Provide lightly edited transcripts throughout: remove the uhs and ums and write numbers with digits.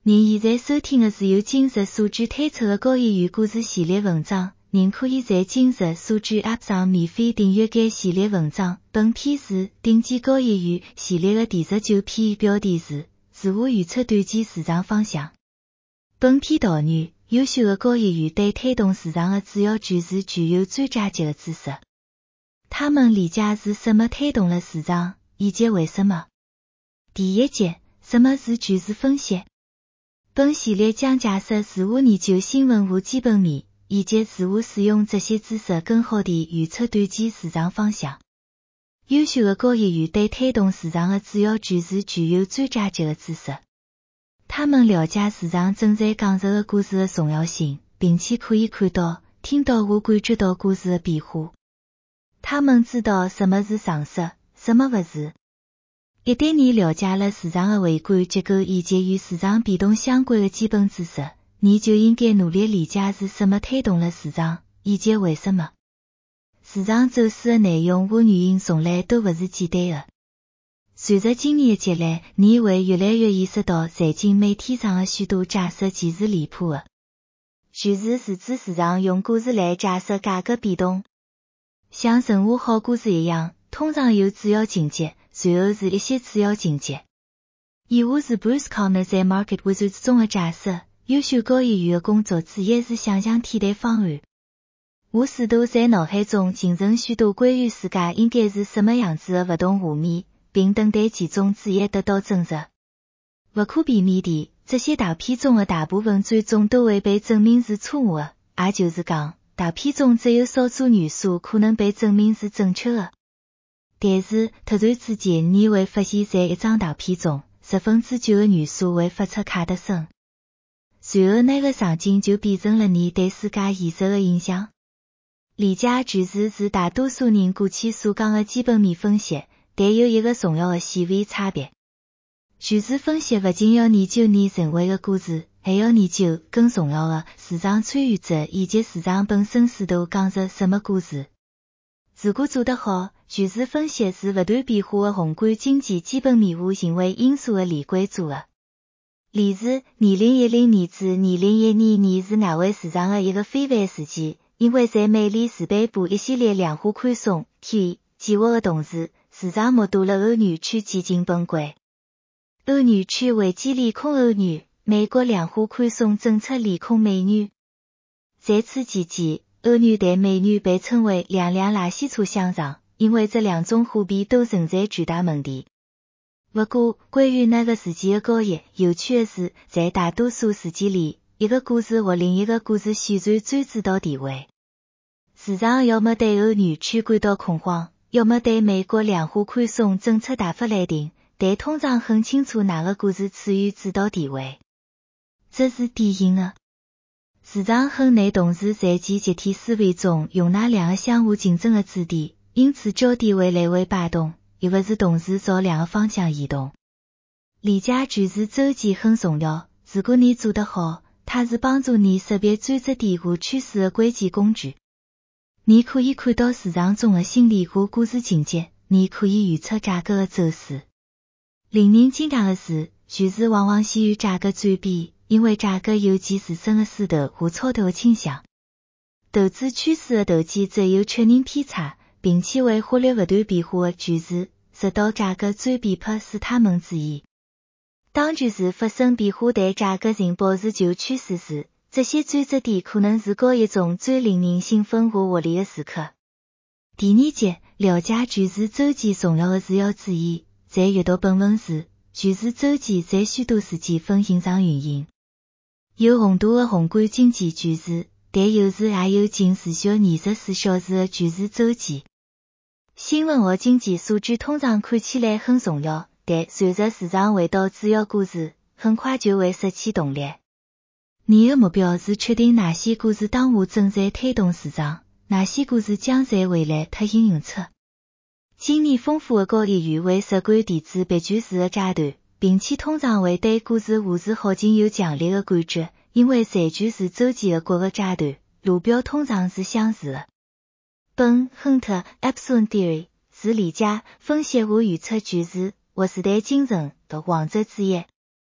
您现在收听的是由今日所知推出的高一语故事系列文章，您可以在今日所知 App 上免费订阅该系列文章。本篇是顶级高一语系列的第19篇，标题是自我预测短期市场方向。本篇导语：优秀的高一语对推动市场的主要句子具有专家级的知识。他们理解是什么推动了市场，以及为什么。第一节，什么是句子分析？本系列将解释自我研究新文物基本面，以及自我使用这些知识更好地预测短期市场方向。优秀的高一语对推动市场的主要句子具有专家级的知识。他们了解市场正在讲述的故事的重要性，并且可以看到、听到和感觉到故事的变化。他们知道什么是常识，什么不是。一旦你了解了市场的微观结构以及与市场变动相关的基本知识，你就应该努力理解是什么推动了市场，以及为什么。市场走势的内容和原因从来都不是简单的。随着经验的积累，你会越来越意识到财经媒体上的许多解释其实离谱的。句子是指市场用故事来解释价格变动。像任何好故事一样，通常有主要情节，随后是一些次要情节。以下是 Bruce Conner 在 Market Wizards 中的解释：优秀高一语的工作之一是想象替代方案。我试图在脑海中形成许多关于世界应该是什么样子的不同画面，并等待其中之一得到证实。不可避免地，这些图片中的大部分最终都会被证明是错误的，也就是讲，图片中只有少数元素可能被证明是正确的。但是，突然之间你会发现在一张图片中，9%的元素会发出卡德声。随后那个场景就变成了你对世界现实的印象。理解句子是大多数人过去所讲的基本面分析，但有一个重要的细微差别。句子分析不仅要研究你认为的故事，还要研究更重要的市场参与者以及市场本身试图讲述什么故事。如果做得好，句子分析是不断变化的宏观经济基本面和行为因素的连贯组合。例如，2010年至2012年是外汇市场的一个非凡时期，因为在美联储颁布一系列量化宽松 QE 计划的同时，市场目睹了欧元区接近崩溃。欧元区危机利空欧元，美国量化宽松政策利空美元。在此期间，欧元对美元被称为两辆垃圾车相让，因为这两种货币都存在巨大问题。不过，关于那个时期的交易，有趣的是，在大多数时期里，一个故事或另一个故事宣传最主导地位。市场要么对欧元区感到恐慌，要么对美国量化宽松政策大发雷霆，但通常很清楚哪个故事处于主导地位。这是典型的。市场很难同时在其集体思维中容纳两个相互竞争的主题，因此焦点会来回摆动，而不是同时朝两个方向移动。理解句子周期很重要，如果你做得好，它是帮助你识别转折点和趋势的关键工具。你可以看到市场中的心理和故事情节，你可以预测价格的走势。令人惊讶的是，句子往往先于价格转变，因为价格有其自身的势头和超头的倾向。投资趋势的投机则有确认偏差，并且为活力不断变化的句子受到价格转变迫使他们注意。当句子发生变化但价格仍保持旧趋势时，这些转折点可能是交易中最令人兴奋和获利的时刻。第二节，了解句子周期重要的是要注意，在阅读本文时，句子周期在许多事件分形上运行。有宏大的宏观经济句子，但有时也有近持续24小时的句子周期。新闻和经济数据通常看起来很重要，但随着市场回到主要故事，很快就会失去动力。你的目标是确定哪些故事当下正在推动市场，哪些故事将在未来脱颖而出。经验丰富的高一语会习惯电子别句式的阶段，并且通常会对故事画出好景有强烈的感觉，因为随句是周期的各个阶段，路标通常是相似的。本 Hunter Epsilon Theory 是理解、分析和预测句子或时代进程的王者之一。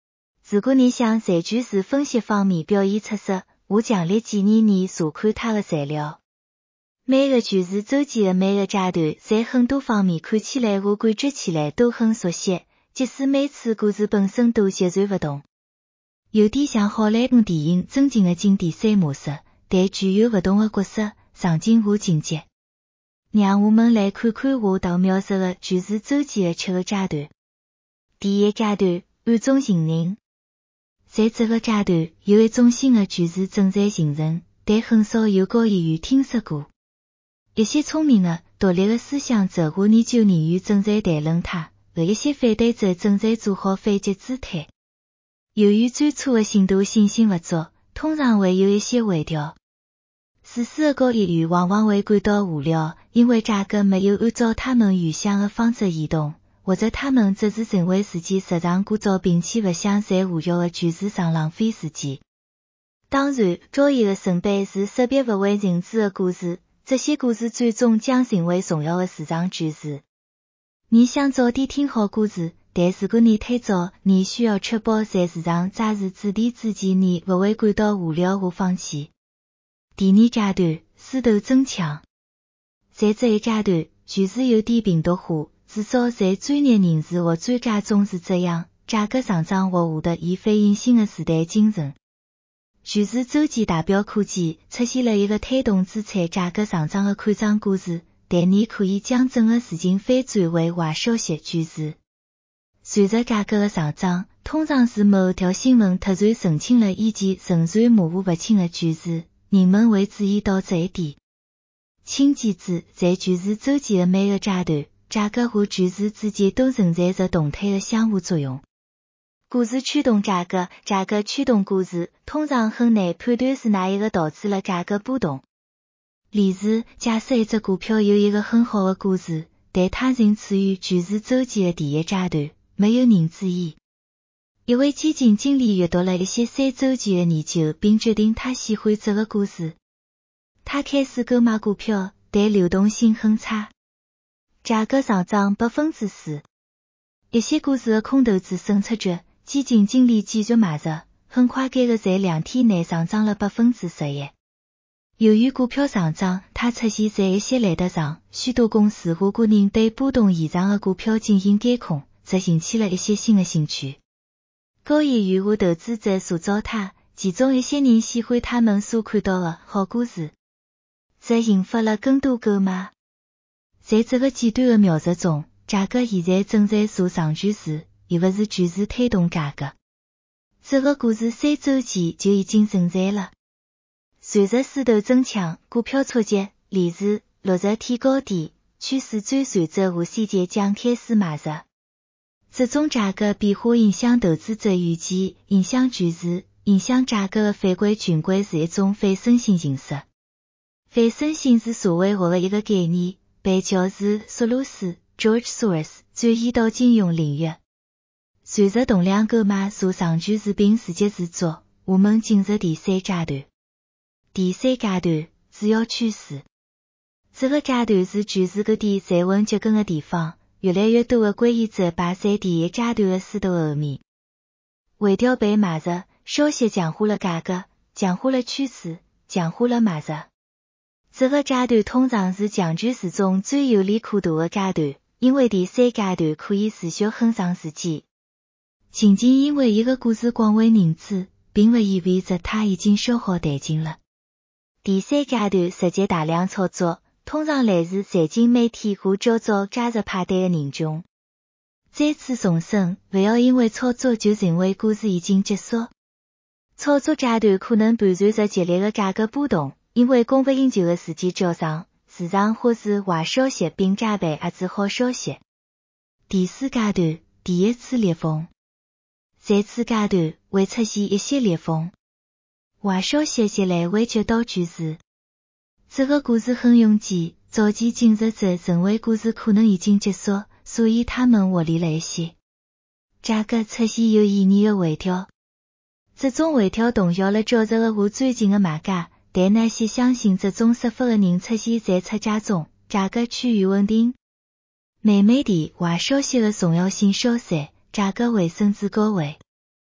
如果你想在句式分析方面表现出色，我强烈建议你查看他的材料。每个句式周期的每个阶段在很多方面看起来和感觉起来都很熟悉，即使每次故事本身都截然不同。有点像好莱坞电影曾经的经典三模式，但具有不同的角色、场景和情节。让我们来看看我到描述的句式周期的7个阶段。第一阶段，暗中形成。在这个阶段，有一种新的句式正在形成，但很少有高言语听说过。一些聪明的、独立的思想者和研究人员正在谈论它，而一些反对者正在做好反击姿态。由于最初的信徒信心不足，通常会有一些微调。史诗的高言语往往会感到无聊，因为价格没有按照他们预想的方式移动，或者他们只是认为自己时常枯燥并且不想在无用的句式上浪费时间。当然，高言的成本是识别不为人知的故事，这些故事最终将成为重要的市场句式。你想早点听好故事，但如果你太早，你需要确保在市场扎实之地之前你不会感到无聊和放弃。第二阶段，势头增强。在这一阶段，句式有点病毒化，至少在专业人士或专家中是这样，价格上涨或下跌以反映新的时代精神。句式周期代表科技出现了一个推动资产价格上涨的扩张故事，但你可以将整个事情反转为坏消息句式。随着价格的上涨，通常是某条新闻突然澄清了以前仍然模糊不清的句式，人们会注意到这一点。请记住，在句式周期的每个阶段，价格和句式之间都存在着动态的相互作用。故事驱动价格，价格驱动故事，通常很难判断是哪一个导致了价格波动。例如，假设一只股票有一个很好的故事，但它仍处于句式周期的第一阶段，没有人注意。一位基金经理阅读了一些3周期的研究，并决定他喜欢这个故事。他开始购买股票，但流动性很差，价格上涨 4%。一些故事的空头子神出局，基金经理继续买入，很快该个在2天内上涨了 11%。由于股票上涨，它出现在一些类别上，许多公司和个人对波动异常的股票进行监控，这引起了一些新的兴趣。高言语和投资者塑造它，其中一些人喜欢他们所看到的好故事，这引发了更多购买。在这个简短的描述中，价格现在正在受上句式，而不是句式推动价格。这个故事3周期就已经存在了。随着势头增强，股票触及，例如60天高点，趋势追随者和细节将开始买入。这种价格变化影响投资者预期，影响句式，影响价格的反馈循环是一种反身性形式。反身性是社会学的一个概念，被乔治·索罗斯 （George Soros） 转移到金融领域。随着动量购买所上句式并自给自足，我们进入第3阶段。第3阶段，主要趋势。这个阶段是句式各点站稳脚跟的地方，越来越多的关系者排在第一阶段的势头后面。微调被买入，消息强化了价格，强化了趋势，强化了买入。这个阶段通常是强句式中最有利可图的阶段，因为第3阶段可以持续很长时间。仅仅因为一个故事广为人知，并不意味着它已经消耗殆尽了。第3阶段涉及大量操作，通常来自财经媒体和较早加入派对的人群。再次重申，不要因为操作就认为故事已经结束。操作阶段可能伴随着激烈的价格波动，因为供不应求的时间较长，市场或是坏消息并加倍压制好消息。第4阶段，第一次裂缝。在此阶段会出现一些裂缝，坏消息积累会接到句式。这个故事很拥挤，早期进入者认为故事可能已经结束，所以他们获利了一些。价格出现有意义的回调，这种回调动摇了较弱的和专情的买家，但那些相信这种说法的人出现在出价中，价格趋于稳定。慢慢地，坏消息的重要性消散，价格回升至高位。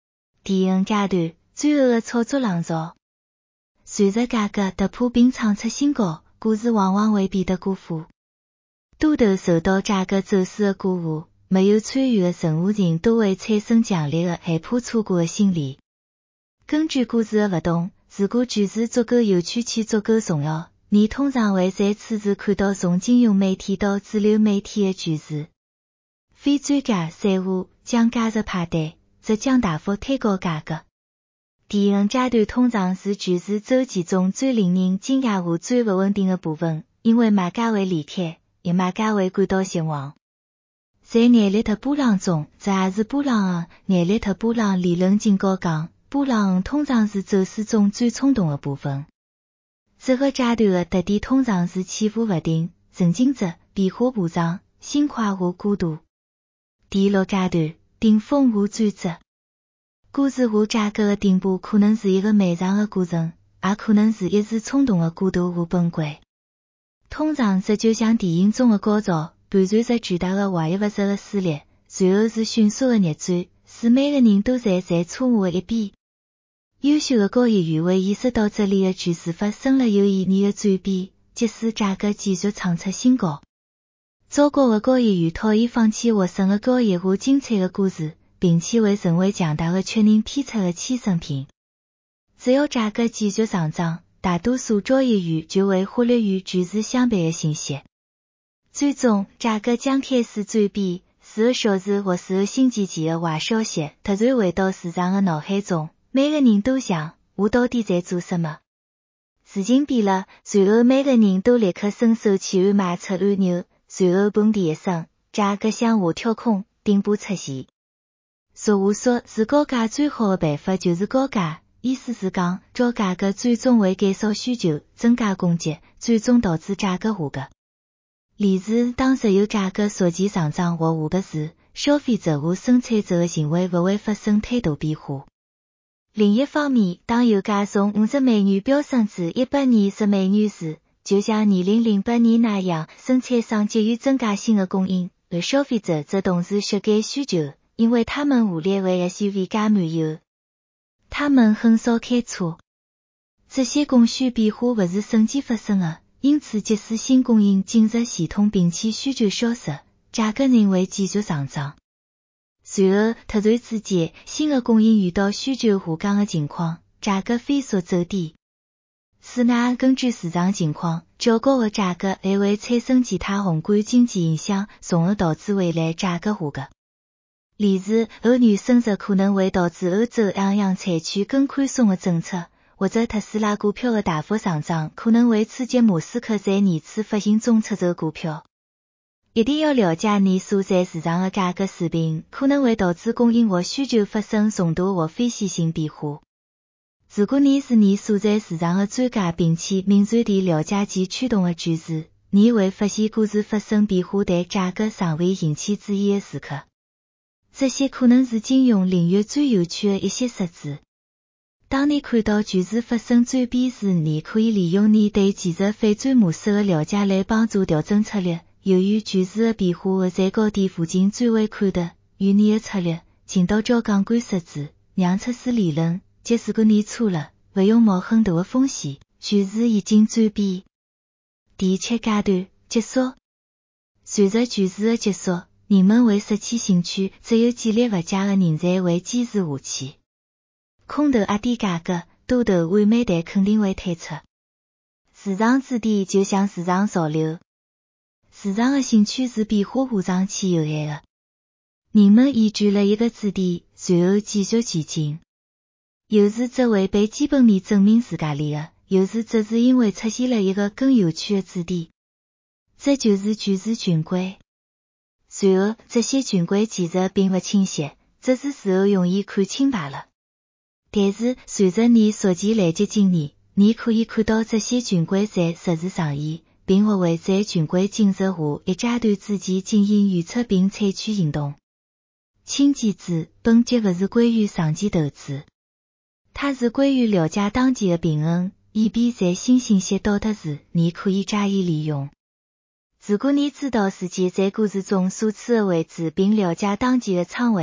第N阶段，最后的操作浪潮。随着价格突破并创出新高，股市往往会变得过火。多头受到价格走势的鼓舞，没有参与的任何人都会产生强烈的害怕错过的心理。根据股市的活动，如果趋势足够有趣且足够重要，你通常会在此时看到从金融媒体到主流媒体的趋势。非专家散户将价值排队，则将大幅推高价格。第N阶段通常是趋势周期中最令人惊讶和最不稳定的部分，因为买家会离开，也买家会感到失望。在眼力特波浪中，这也是波浪眼力特波浪理论警告讲，波浪通常是走势中最冲动的部分。这个阶段的特点通常是起伏不定、神经质、变化无常、新快和过度。第6阶段，顶峰和转折。股市和价格的顶部可能是一个漫长的过程，也可能是一时冲动的过渡和崩溃。通常这就像电影中的高潮，伴随着巨大的怀疑不实的撕裂，随后是迅速的逆转，使每个人都站在错误的一边。优秀的交易员会意识到这里的趋势发生了有意义的转变，即使价格继续创出新高。糟糕的交易员讨厌放弃获胜的交易和精彩的故事，并且会成为强大的确认偏差的牺牲品。只要价格继续上涨，大多数交易员就会忽略与趋势相悖的信息。最终，价格将开始转变，是个小时或是个星期前的坏消息突然回到市场的脑海中。每个人都想，我到底在做什么？事情变了，随后每个人都立刻伸手去按卖出按钮，随后砰的一声，价格向下跳空，顶部出现。俗话说，是高价最好的办法就是高价，意思是讲，照价格最终会减少需求，增加供给，最终导致价格下跌。例如，当石油价格逐渐上涨或下跌时，消费者和生产者的行为不会发生太大变化。另一方面，当油价从50美元飙升至120美元时，就像2008年那样，生产商急于增加新的供应，而消费者则同时削减需求，因为他们无力为 SUV 加满油。他们很少开车。这些供需变化不是瞬间发生的，因此即使新供应进入系统并且需求消失，价格仍会继续上涨。随后，突然之间，新的供应遇到需求下降的情况，价格飞速走低。此外，根据市场情况，较高的价格还会产生其他宏观经济影响，从而导致未来价格下跌。例如，欧元升值可能会导致欧洲央行采取更宽松的政策，或者特斯拉股票的大幅上涨可能会刺激马斯克在年初发行中出售股票。一定要了解你所在市场的价格水平，可能会导致供应或需求发生重大或非线性变化。如果你是你所在市场的专家，并且敏锐地了解其驱动的趋势，你会发现股市发生变化，但价格尚未引起注意的时刻。这些可能是金融领域最有趣的一些设置。当你看到趋势发生转变时，你可以利用你对技术反转模式的了解来帮助调整策略。由于趋势的变化会在高点附近转为看得，与你的策略进到交杠杆设置，让测试理论，即使如果你错了，不用冒很大的风险，趋势已经转变。第7阶段，结束。随着趋势的结束，人们会失去兴趣，只有纪律不佳的人才会坚持下去。空头压低价格，多头完美但肯定会退出。市场之巅就像市场潮流。市场的兴趣是变化无常且有限的。人们厌倦了一个支点，随后继续前进。有时这会被基本面证明自家里的，有时则是因为出现了一个更有趣的支点。这就是趋势循规。随后，这些循规其实并不清晰，只是事后容易看清罢了。但是，随着你逐渐累积经验，你可以看到这些循规在实时上演，并或会在循规进入下一阶段之前进行预测并采取行动。请记住，本节不是关于长期投资，它是关于了解当前的平衡，以便在新信息到达时，你可以加以利用。如果你知道自己在股市中所处的位置并了解当前的仓位，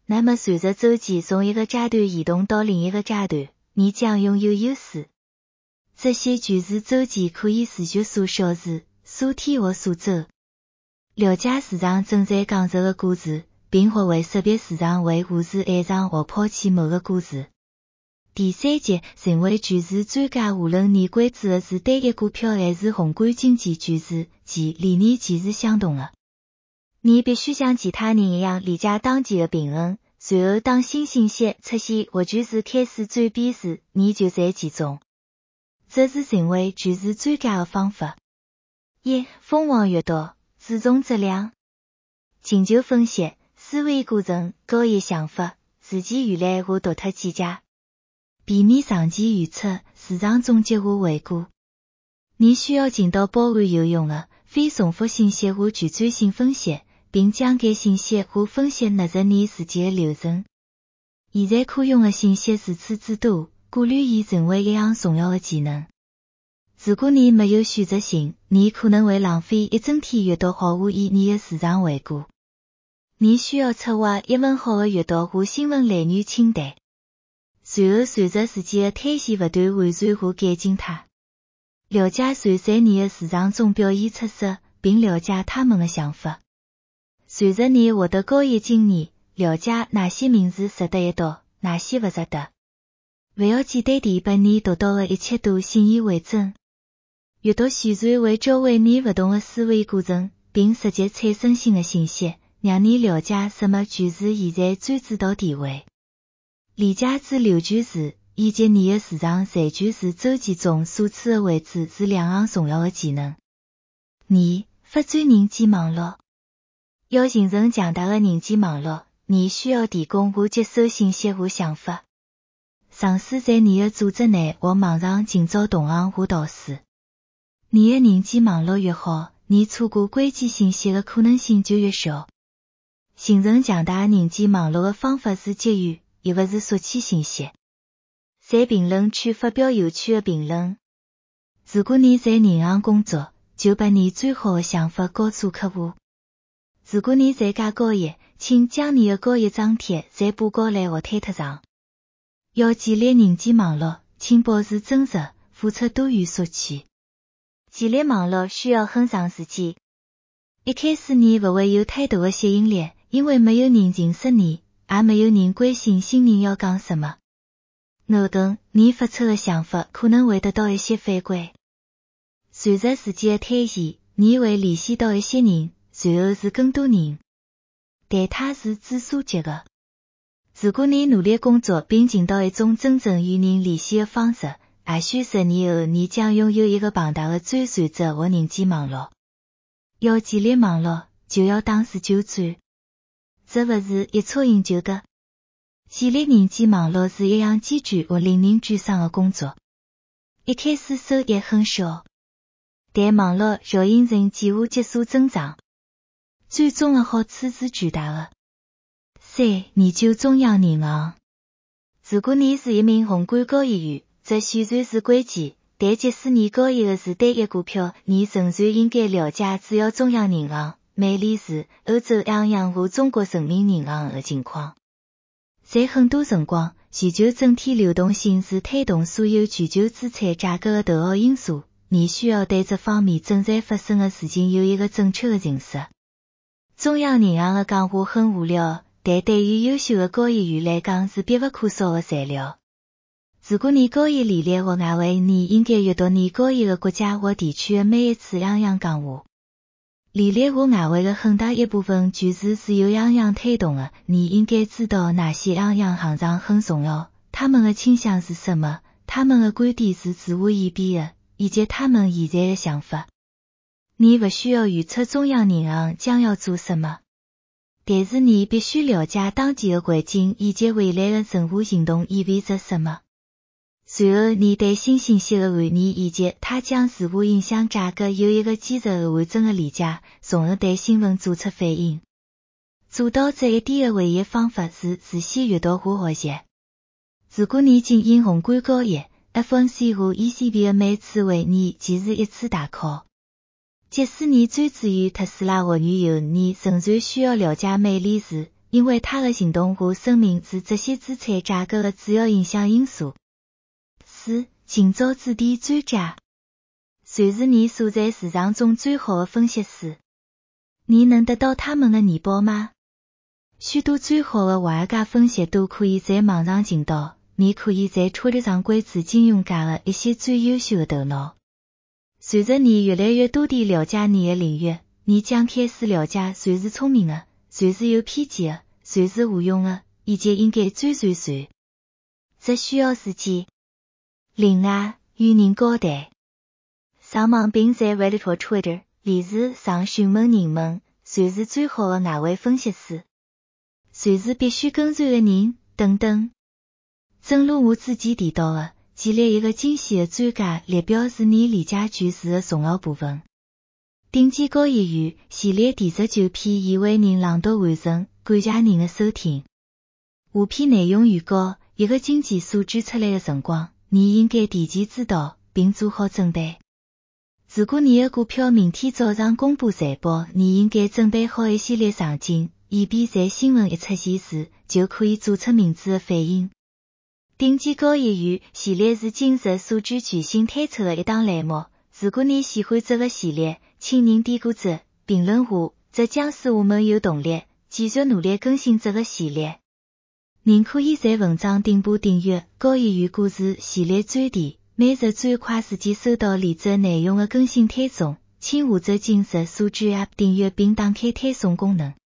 那么随着周期从一个阶段移动到另一个阶段，你将拥有优势。这些句子周期可以视觉缩小字、缩体或缩走。了解市场正在讲述的故事，并学会识别市场为何是爱上或抛弃某个故事。第三节，成为句子专家。无论你关注的是单一股票还是宏观经济句子，其理念其是相同的。你必须像其他人一样理解当前的平衡，随后当新信息出现或句子开始转变时，你就在其中。这是成为句子专家的方法。一、疯狂阅读，注重质量。研究分析，思维过程，高一想法，自己原来和独特见解。避免长期预测，市场总结和回顾。你需要尽到包含有用的、非重复信息和具体性分析，并将该信息和分析纳入你自己的流程。现在可用的信息如此之多，过滤已成为一项重要的技能。如果你没有选择性，你可能会浪费一整天阅读毫无意义的市场回顾。你需要策划一份好的阅读和新闻来源清单。随后随着时间的推移不断完善和改进它。了解随在你的市场中表现出色，并了解他们的想法。随着你获得高一经验，了解哪些名字值得一读，哪些不值得。不要简单地把你读到的一切都信以为真。阅读宣传会教会你不同的思维过程，并直接产生新的信息，让你了解什么句子现在占主导地位。理解之流句子以及你的市场在句子周期中所处的位置是两项重要的技能。二、发展人际网络。要形成强大的人际网络，你需要提供和接收信息和想法。尝试在你的组织内或网上寻找同行和导师。你的人际网络越好，你错过关键信息的可能性就越小。形成强大的人际网络的方法是结缘，而不是索取信息。在评论区发表有趣的评论。如果你在银行工作，就把你最好的想法告诉客户。如果你在教高一，请将你的高一张贴在布告栏或推特上。要建立人际网络，请保持真实，付出多于索取。建立网络需要很长时间。一开始你不会有太大的吸引力，因为没有人认识你，也没有人关心新人要讲什么。后头，你发出的想法可能会得到一些反馈。随着时间的推移，你会联系到一些人，随后是更多人。但它是指数级的。如果你努力工作并寻到一种真正与人联系的方式，也许10年后你将拥有一个庞大的追随者和人际网络。要建立网络，就要当时就做。这不是一蹴而就的。建立人际网络是一项艰巨和令人沮丧的工作。一开始收益很小，但网络绕形成几乎急速增长。最终的好处是巨大的。3、研究中央银行。如果你是一名宏观交易员，这宣传是关键，但即使你交易的是单一股票，你仍然应该了解主要中央银行、美联储、欧洲央行和中国人民银行的情况。在很多辰光，全球整体流动性是推动所有全球资产价格的头号因素，你需要对这方面正在发生的事情有一个正确的认识。中央银行的讲话很无聊，但对于优秀的交易员来讲是必不可少的材料。如果你交易利率或外汇，你应该阅读你交易的国家或地区的每一次央行讲话。利率和外汇的很大一部分就是自由央行推动的，你应该知道哪些央行行长很重要，他们的倾向是什么，他们的观点是自我演变的，以及他们现在的想法。你不需要预测中央银行将要做什么，但是你必须了解当前的环境以及未来的任何行动意味着什么。随后你对新信息的含义以及它将如何影响价格有一个坚实而完整的理解，从而对新闻做出反应。做到这一点的唯一方法是仔细阅读和学习。如果你经营宏观交易， FOMC 和 ECB 的每次会议即是一次大考。即使你专注于特斯拉或原油，你仍然需要了解美联储、 因为他的行动和生命是这些资产价格的主要影响因素。4. 尽早制定转债。谁是你所在市场中最好的分析师？你能得到他们的年报吗？许多最好的华尔街分析都可以在网上寻到，你可以在车站上窥知金融界的一些最优秀的头脑。随着你越来越多地了解你的领域，你将开始了解谁是聪明的，谁是有偏见的，谁是无用的，以及应该追随谁。这需要时间。另外，与人交谈。上网并在 Reddit 或 Twitter 链子上询问人们，谁是最好的外汇分析师，谁是必须跟随的人，等等。正如我之前提到的，建立一个精细的专家列表是你理解局势的重要部分。顶级交易员系列第19篇已为您朗读完成，感谢您的收听。下篇内容预告，一个经济数据出来的辰光，你应该提前知道并做好准备。如果你的股票明天早上公布财报，你应该准备好一系列场景，以便在新闻一出现时就可以做出明智的反应。顶级交易员系列是今日数据巨星推出的一档栏目。如果你喜欢这个系列，请您点个赞，评论下，这将使我们有动力继续努力更新这个系列。您可以在文章顶部订阅交易员故事系列专题，每日最快时间收到链接内容的更新推送，请下载今日数据 App 订阅并打开推送功能。